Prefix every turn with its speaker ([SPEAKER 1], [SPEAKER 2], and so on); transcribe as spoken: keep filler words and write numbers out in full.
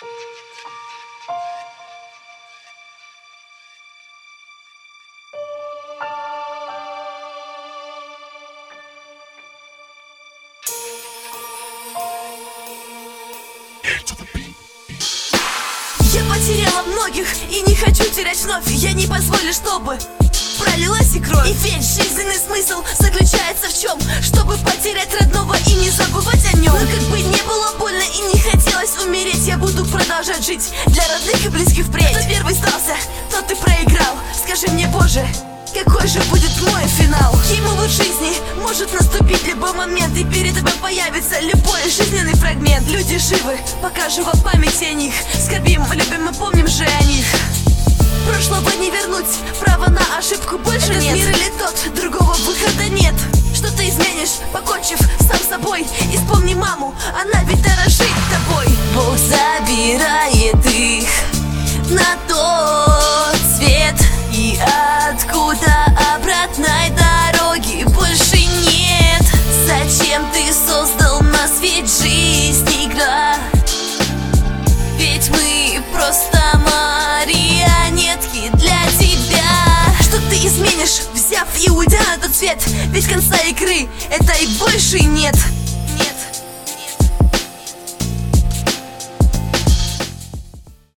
[SPEAKER 1] Я потеряла многих и не хочу терять вновь. Я не позволю, чтобы пролилась и кровь. И ведь жизненный смысл заключается в чем? Чтобы потерять родного и не забывать о нем. Но как бы не было больно и не хотелось умереть, я буду продолжать жить для родных и близких впредь. Кто первый сдался, тот и проиграл. Скажи мне, Боже, какой же будет мой финал? Ему в жизни может наступить любой момент, и перед тобой появится любой жизненный фрагмент. Люди живы, пока жива память о них. Скорбим, любим и помним же о них. Прошлого не вернуть, права на ошибку больше нет. Этот мир или тот, другого выхода нет. Что ты изменишь, покончив сам собой? И вспомни маму, она ведь дорожит тобой. Бог забирает их на тот свет, и откуда обратной дороги больше нет. Зачем ты создал нас, ведь жизнь игра? Ведь мы просто марионетки для тебя. Что ты изменишь, взяв и уйдя на тот свет? Ведь конца игры это и больше нет.